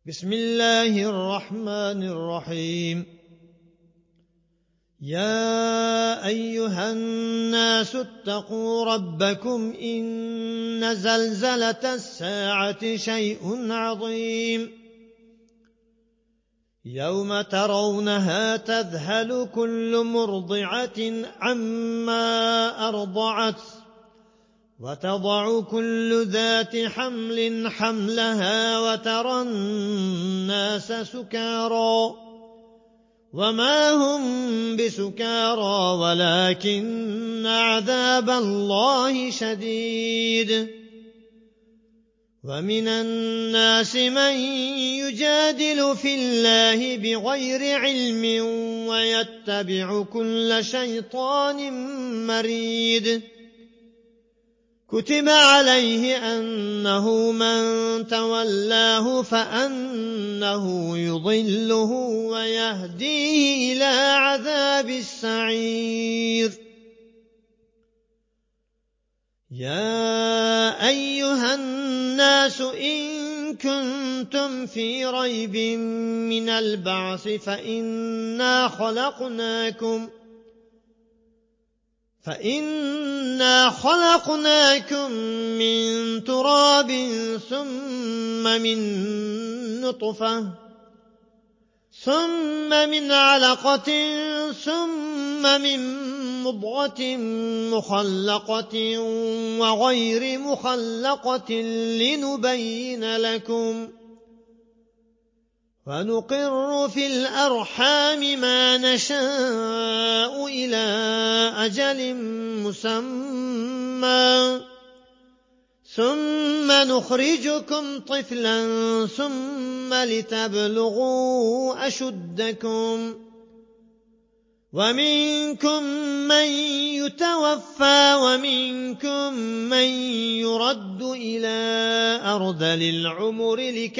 بسم الله الرحمن الرحيم. يا أيها الناس اتقوا ربكم إن زلزلة الساعة شيء عظيم يوم ترونها تذهل كل مرضعة عما أرضعت وتضع كل ذات حمل حملها وترى الناس سكارى وما هم بسكارى ولكن عذاب الله شديد. ومن الناس من يجادل في الله بغير علم ويتبع كل شيطان مريد. كتب عليه أنه من تولاه فأنه يضله ويهديه إلى عذاب السعير. يا أيها الناس إن كنتم في ريب من البعث فإنا خلقناكم من تراب ثم من نطفة ثم من علقة ثم من مضغة مخلقة وغير مخلقة لنبين لكم ونقر في الأرحام ما نشاء إلى أجل مسمى ثم نخرجكم طفلا ثم لتبلغوا أشدكم ومنكم من يتوفى ومنكم من يرد إلى أرذل العمر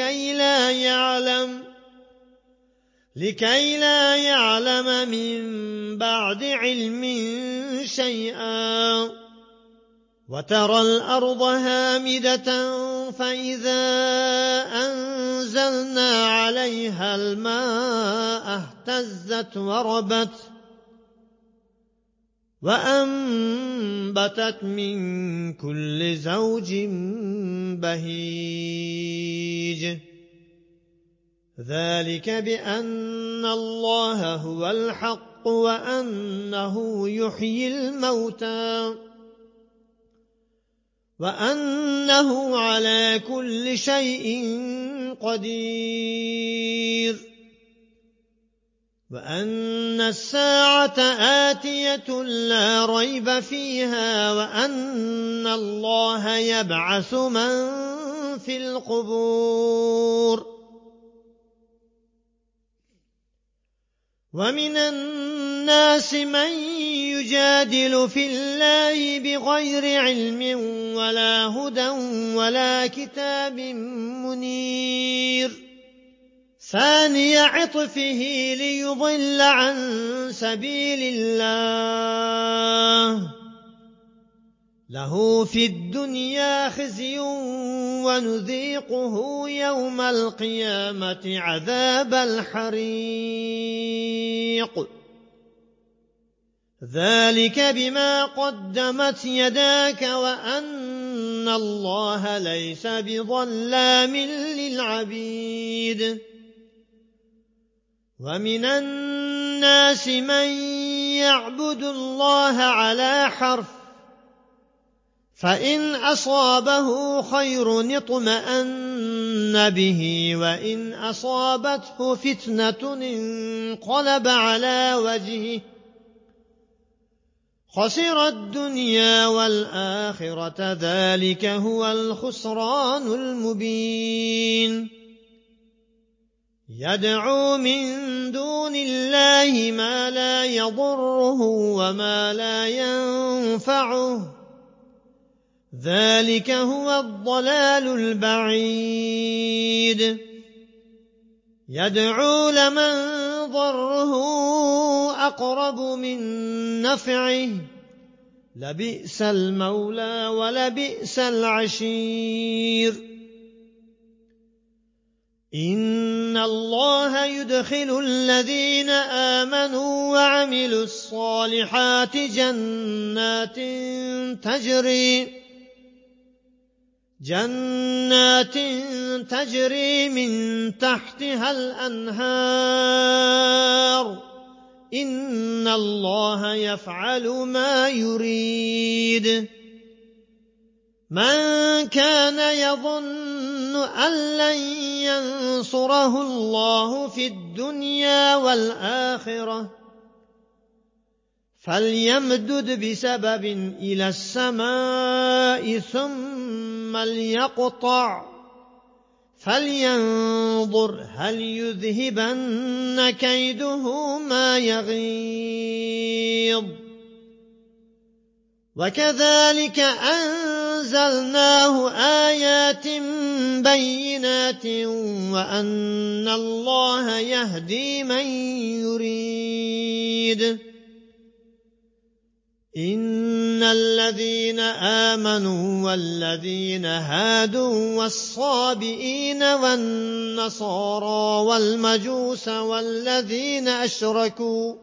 لكي لا يعلم من بعد علم شيئا. وترى الأرض هامدة فإذا أنزلنا عليها الماء اهتزت وربت وأنبتت من كل زوج بهيج. ذلك بأن الله هو الحق وأنه يحيي الموتى وأنه على كل شيء قدير وأن الساعة آتية لا ريب فيها وأن الله يبعث من في القبور. ومن الناس من يجادل في الله بغير علم ولا هدى ولا كتاب منير. ثاني عطفه ليضل عن سبيل الله له في الدنيا خزي ونذيقه يوم القيامة عذاب الحريق. ذلك بما قدمت يداك وأن الله ليس بظلام للعبيد. ومن الناس من يعبد الله على حرف فإن أصابه خير اطمأن به وإن أصابته فتنة انقلب على وجهه خسر الدنيا والآخرة ذلك هو الخسران المبين. يدعو من دون الله ما لا يضره وما لا ينفعه ذلك هو الضلال البعيد. يدعو لمن ضره أقرب من نفعه لبئس المولى ولبئس العشير. إن إن الله يدخل الذين آمنوا وعملوا الصالحات جنات تجري من تحتها الأنهار إن الله يفعل ما يريد من كان يظن أن لن ينصره الله في الدنيا والآخرة فليمدد بسبب إلى السماء ثم ليقطع فلينظر هل يذهبن كيده ما يغيظ وكذلك أنزلناه آيات بينات وأن الله يهدي من يريد إن الذين آمنوا والذين هادوا والصابئين والنصارى والمجوس والذين أشركوا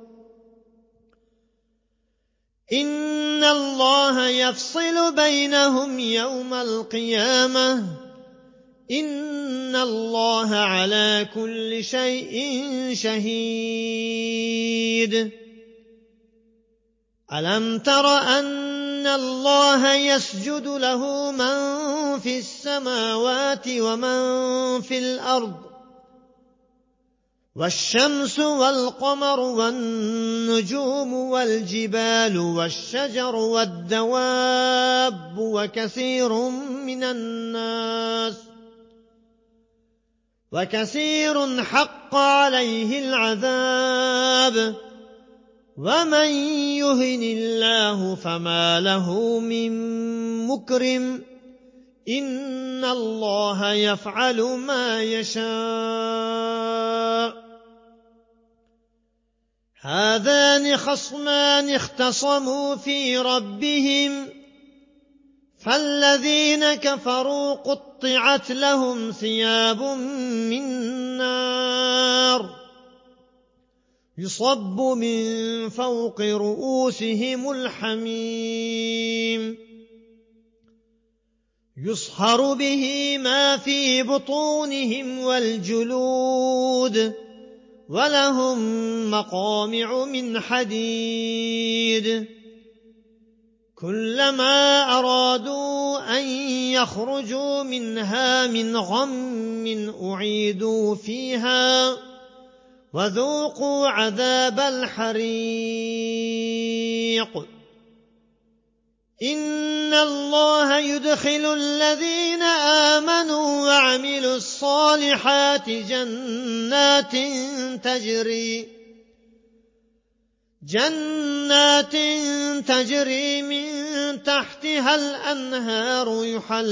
إن الله يفصل بينهم يوم القيامة إن الله على كل شيء شهيد ألم تر أن الله يسجد له من في السماوات ومن في الأرض والشمس والقمر والنجوم والجبال والشجر والدواب وكثير حق عليه العذاب ومن يهن الله فما له من مكرم إن الله يفعل ما يشاء هذان خصمان اختصموا في ربهم فالذين كفروا قطعت لهم ثياب من نار يصب من فوق رؤوسهم الحميم يصهر به ما في بطونهم والجلود ولهم مقامع من حديد كلما أرادوا أن يخرجوا منها من غم أعيدوا فيها وذوقوا عذاب الحريق إن الله يدخل الذين آمنوا وعملوا الصالحات جنات تجري من تحتها الأنهار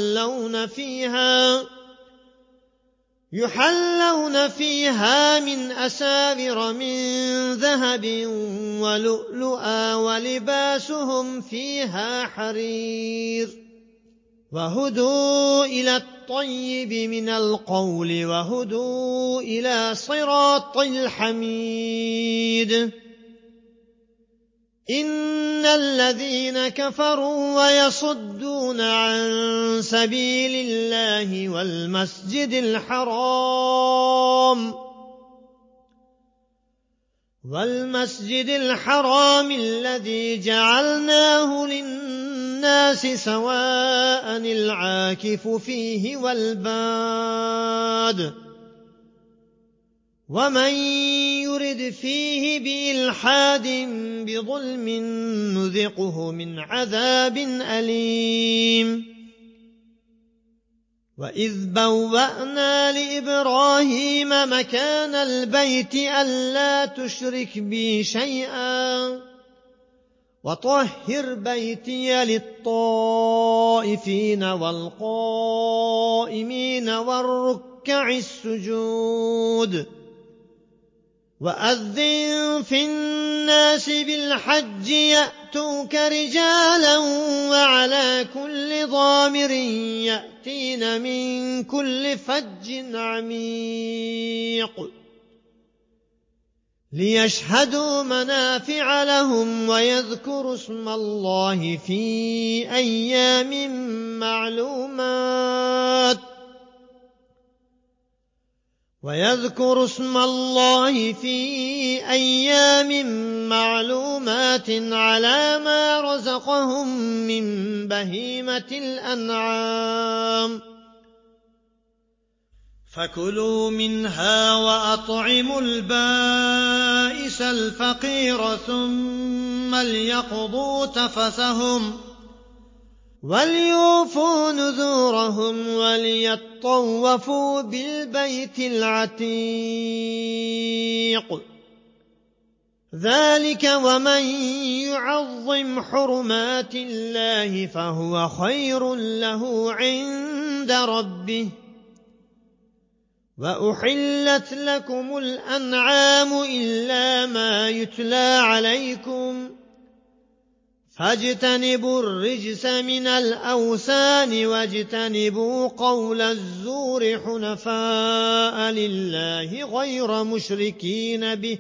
يحلون فيها من أساور من ذهب ولؤلؤا ولباسهم فيها حرير وهدوا إلى الطيب من القول وهدوا إلى صراط الحميد إن الذين كفروا ويصدون عن سبيل الله والمسجد الحرام الذي جعلناه للناس سواء العاكف فيه والباد ومن يرد فيه بإلحاد بظلم نذقه من عذاب أليم وإذ بوأنا لإبراهيم مكان البيت ألا تشرك بي شيئا وطهر بيتي للطائفين والقائمين والركع السجود وأذن في الناس بالحج يأتوك رجالا وعلى كل ضامر يأتين من كل فج عميق ليشهدوا منافع لهم ويذكروا اسم الله في أيام معلومات على ما رزقهم من بهيمة الأنعام فكلوا منها وأطعموا البائس الفقير ثم ليقضوا تفثهم وليوفوا نذورهم وليطوفوا بالبيت العتيق ذلك ومن يعظم حرمات الله فهو خير له عند ربه وأحلت لكم الأنعام إلا ما يتلى عليكم فاجتنبوا الرجس من الأوثان واجتنبوا قول الزور حنفاء لله غير مشركين به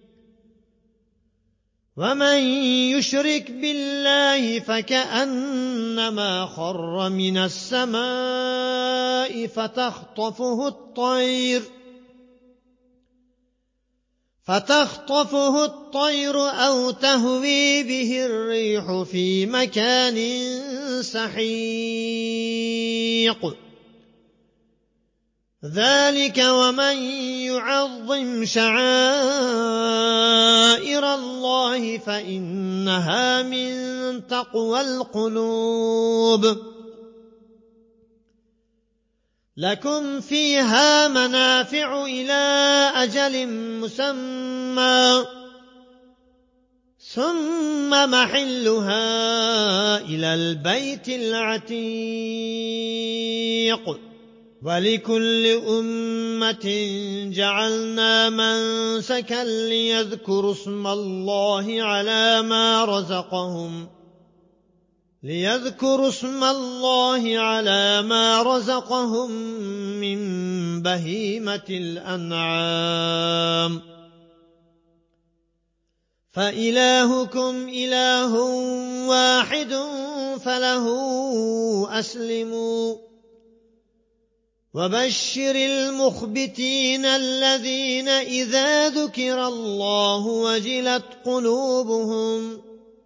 ومن يشرك بالله فكأنما خر من السماء فتخطفه الطير أو تهوي به الريح في مكان سحيق ذلك ومن يعظم شعائر الله فإنها من تقوى القلوب لكم فيها منافع إلى أجل مسمى ثم محلها إلى البيت العتيق ولكل أمة جعلنا منسكا ليذكروا اسم الله على ما رزقهم من بهيمة الأنعام فإلهكم إله واحد فله أسلموا وبشر المخبتين الذين إذا ذكر الله وجلت قلوبهم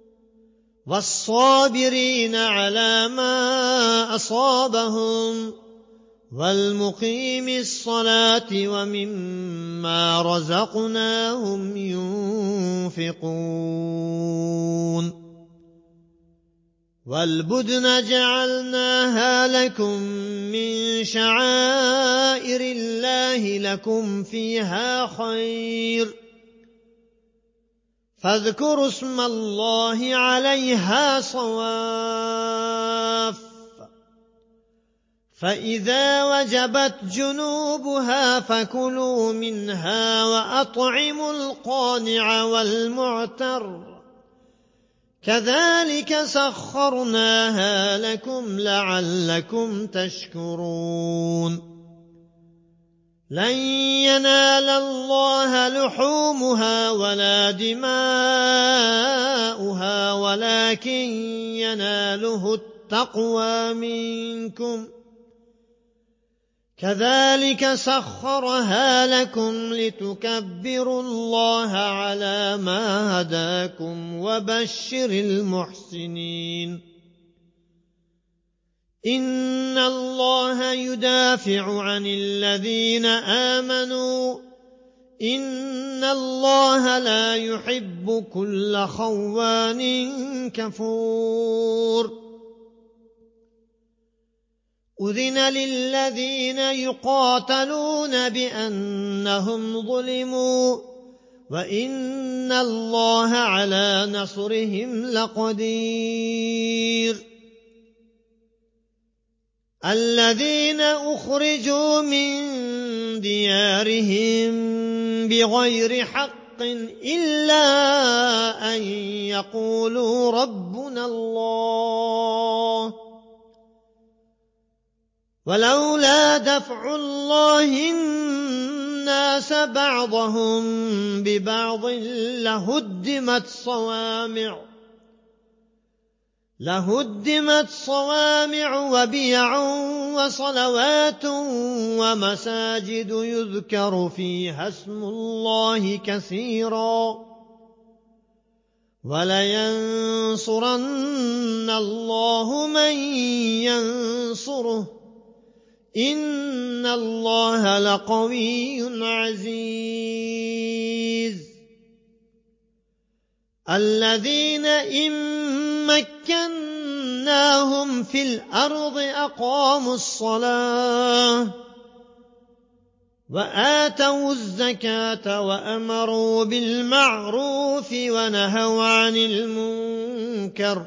والصابرين على ما أصابهم والمقيم الصلاة ومما رزقناهم ينفقون والبدن جعلناها لكم من شعائر الله لكم فيها خير فاذكروا اسم الله عليها صواف فإذا وجبت جنوبها فكلوا منها وأطعموا القانع والمعتر كذلك سخرناها لكم لعلكم تشكرون لن ينال الله لحومها ولا دماؤها ولكن يناله التقوى منكم كذلك سخرها لكم لتكبروا الله على ما هداكم وبشر المحسنين إن الله يدافع عن الذين آمنوا إن الله لا يحب كل خوان كفور أذن للذين يقاتلون بأنهم ظلموا وإن الله على نصرهم لقدير الذين أخرجوا من ديارهم بغير حق إلا أن يقولوا ربنا الله ولولا دفع الله الناس الناس بعضهم ببعض لهدمت صوامع وبيع وصلوات ومساجد يذكر فيها اسم الله كثيرا ولينصرن الله من ينصره إن الله لقوي عزيز الذين إن مكناهم في الأرض أقاموا الصلاة وآتوا الزكاة وأمروا بالمعروف ونهوا عن المنكر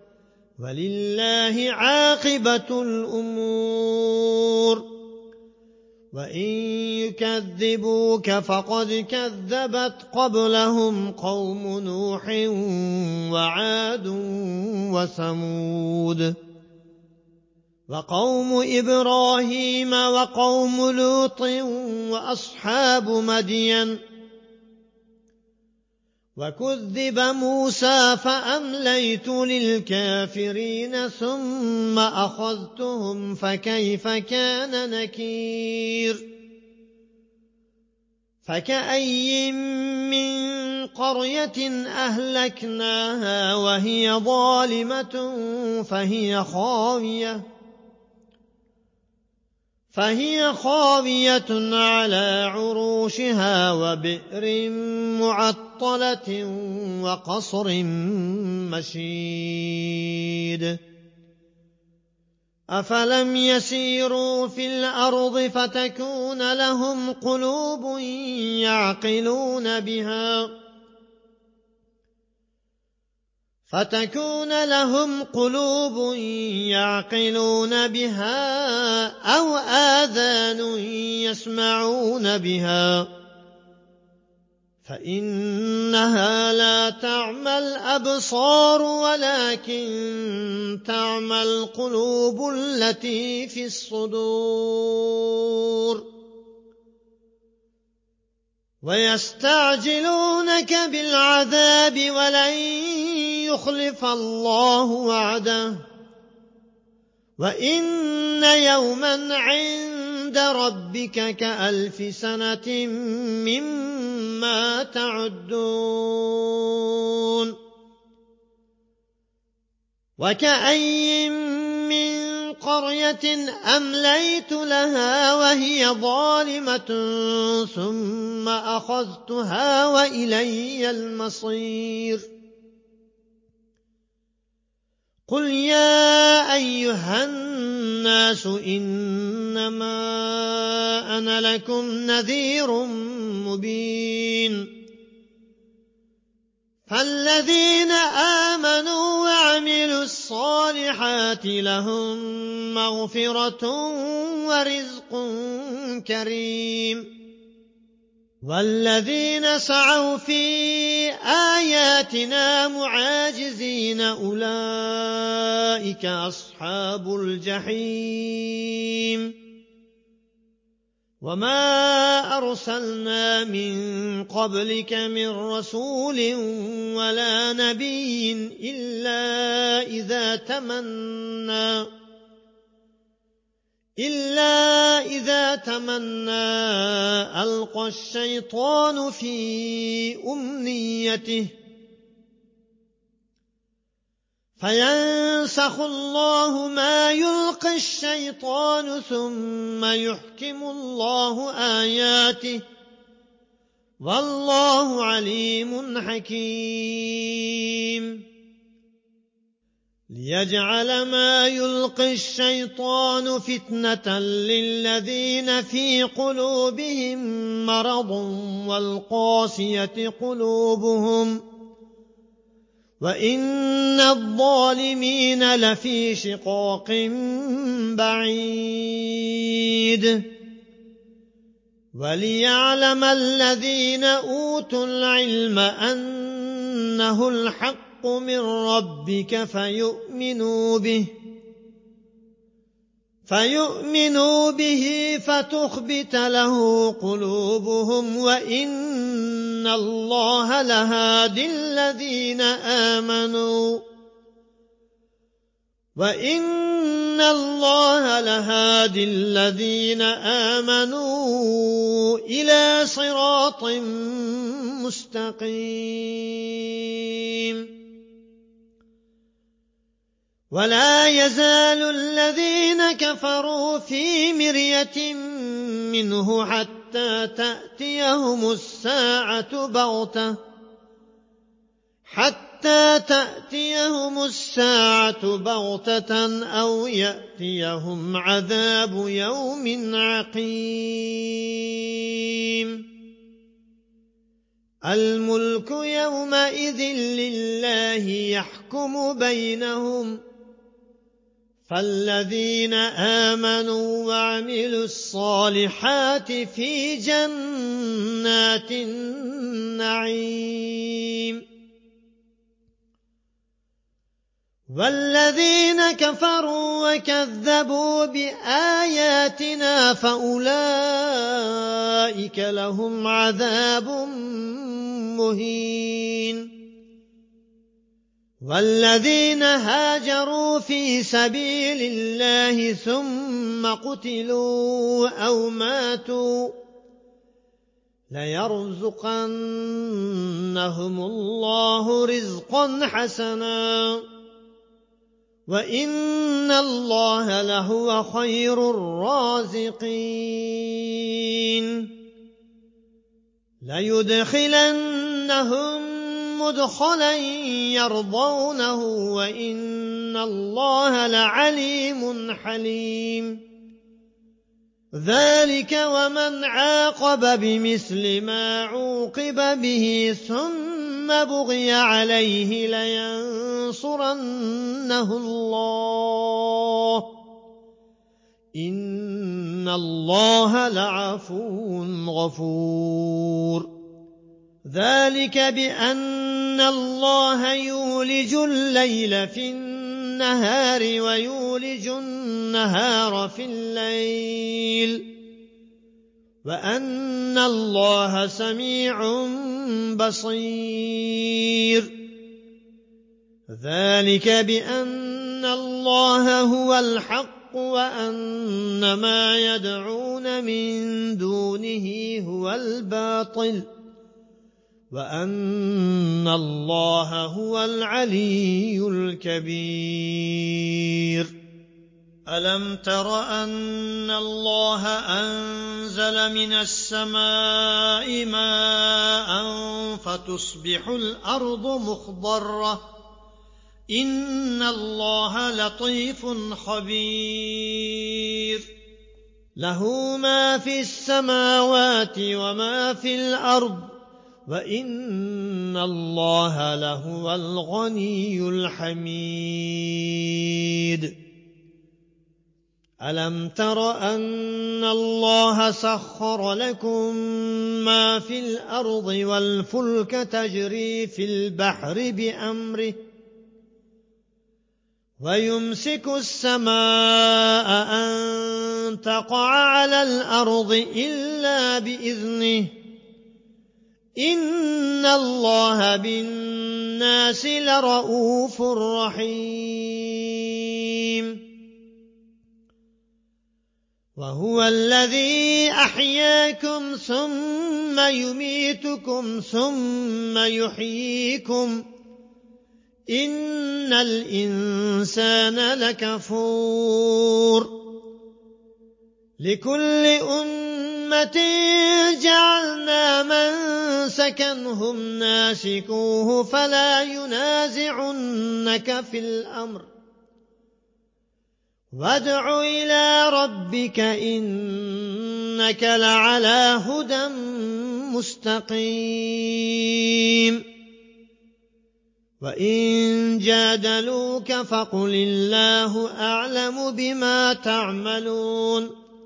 ولله عاقبة الأمور وإن يكذبوك فقد كذبت قبلهم قوم نوح وعاد وثمود وقوم إبراهيم وقوم لوط وأصحاب مدين وكذب موسى فأمليت للكافرين ثم أخذتهم فكيف كان نكير فكأي من قرية أهلكناها وهي ظالمة فهي خاوية على عروشها وبئر معطلة وقصر مشيد أفلم يسيروا في الأرض فتكون لهم قلوب يعقلون بها أو آذان يسمعون بها فإنها لا تعمى الأبصار ولكن تعمى القلوب التي في الصدور ويستعجلونك بالعذاب ولن يخلف الله وعده وإن يوما عند ربك كألف سنة مما تعدون وكأي من قرية أمليت لها وهي ظالمة ثم أخذتها وإلي المصير قل يا أيها الناس إنما أنا لكم نذير مبين فالذين آمنوا وعملوا الصالحات لهم مغفرة ورزق كريم والذين سعوا في آياتنا معاجزين أولئك أصحاب الجحيم وما أرسلنا من قبلك من رسول ولا نبي إلا إذا تمنى ألقى الشيطان في أمنيته فينسخ الله ما يلقي الشيطان ثم يحكم الله آياته والله عليم حكيم ليجعل ما يلقي الشيطان فتنة للذين في قلوبهم مرض والقاسية قلوبهم وإن الظالمين لفي شقاق بعيد وليعلم الذين أوتوا العلم أنه الحق من ربك فيؤمنوا به فتخبت له قلوبهم وإن الله لهادي الذين آمنوا إلى صراط مستقيم ولا يزال الذين كفروا في مرية منه حتى تأتيهم الساعة بغتة أو يأتيهم عذاب يوم عقيم الملك يومئذ لله يحكم بينهم فالذين آمنوا وعملوا الصالحات في جنات النعيم والذين كفروا وكذبوا بآياتنا فأولئك لهم عذاب مهين والذين هاجروا في سبيل الله ثم قتلوا أو ماتوا ليرزقنهم الله رزقا حسنا وإن الله لهو خير الرازقين ليدخلنهم مدخلا يرضونه وإن الله لعليم حليم ذلك ومن عاقب بمثل ما عوقب به ثم بغي عليه لينصرنه الله إن الله لعفو غفور ذلك بأن الله يولج الليل في النهار ويولج النهار في الليل وأن الله سميع بصير ذلك بأن الله هو الحق وأن ما يدعون من دونه هو الباطل وأن الله هو العلي الكبير ألم تر أن الله أنزل من السماء ماء فتصبح الأرض مخضرة إن الله لطيف خبير له ما في السماوات وما في الأرض وإن الله لهو الغني الحميد ألم تر أن الله سخر لكم ما في الأرض والفلك تجري في البحر بأمره ويمسك السماء أن تقع على الأرض إلا بإذنه إن الله بالناس لرءوف رحيم وهو الذي أحياكم ثم يميتكم ثم يحييكم إن الإنسان لكفور لكل أمة جعلنا منسكا هم ناسكوه فلا ينازعنك في الأمر وادع إلى ربك إنك لعلى هدى مستقيم وإن جادلوك فقل الله أعلم بما تعملون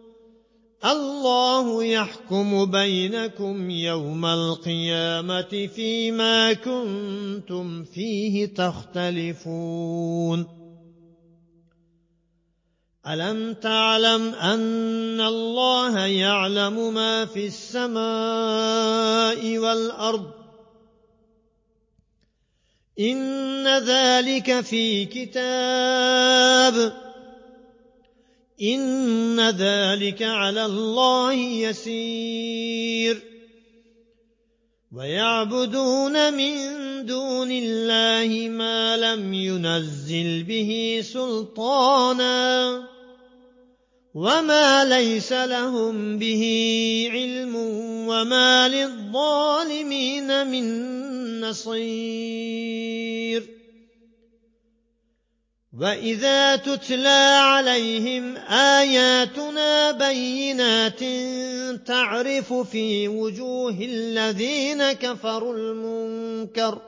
الله يحكم بينكم يوم القيامة فيما كنتم فيه تختلفون ألم تعلم أن الله يعلم ما في السماء والأرض إن ذلك في كتاب إن ذلك على الله يسير ويعبدون من دون الله ما لم ينزل به سلطانا وما ليس لهم به علم وما للظالمين من نصير وإذا تتلى عليهم آياتنا بينات تعرف في وجوه الذين كفروا المنكر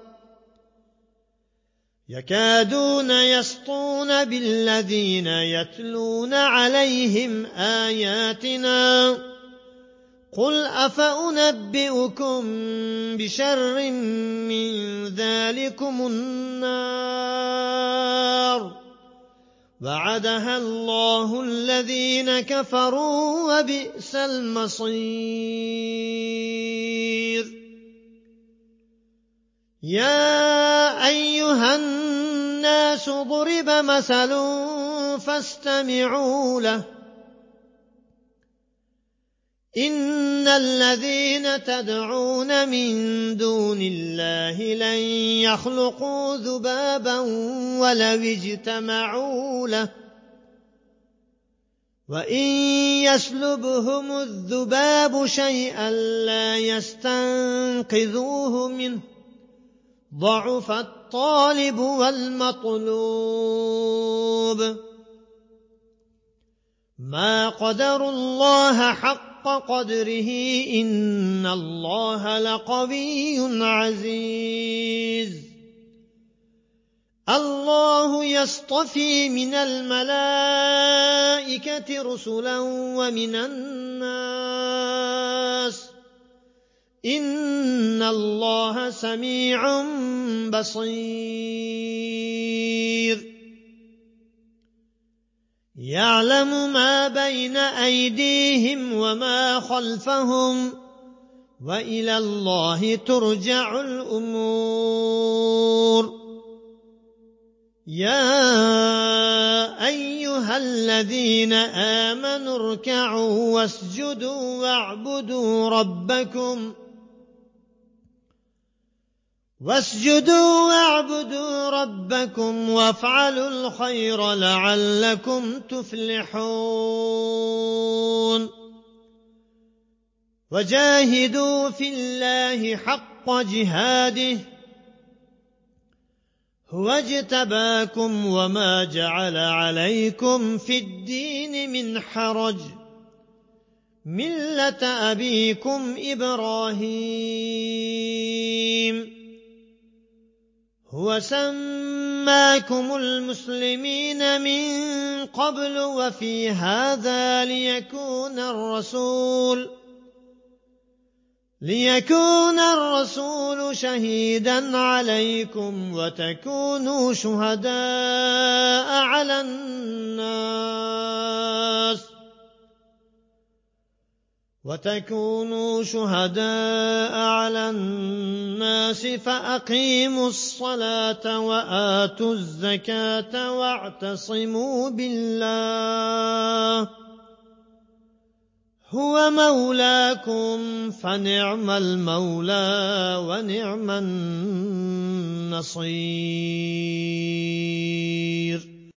يكادون يسطون بالذين يتلون عليهم آياتنا قل أفأنبئكم بشر من ذلكم النار وعدها الله الذين كفروا وبئس المصير يا أيها الناس ضرب مثل فاستمعوا له إن الذين تدعون من دون الله لن يخلقوا ذبابا ولو اجتمعوا له وإن يسلبهم الذباب شيئا لا يستنقذوه منه ضعف الطالب والمطلوب ما قدروا الله حق قدره إن الله لقوي عزيز الله يصطفي من الملائكة رسلا ومن الناس إن الله سميع بصير يعلم ما بين أيديهم وما خلفهم وإلى الله ترجع الأمور يا أيها الذين آمنوا اركعوا واسجدوا واعبدوا ربكم وافعلوا الخير لعلكم تفلحون وجاهدوا في الله حق جهاده هو اجتباكم وما جعل عليكم في الدين من حرج ملة أبيكم إبراهيم هو سماكم المسلمين من قبل وفي هذا ليكون الرسول شهيدا عليكم وتكونوا شهداء على الناس فأقيموا الصلاة وآتوا الزكاة واعتصموا بالله هو مولاكم فنعم المولى ونعم النصير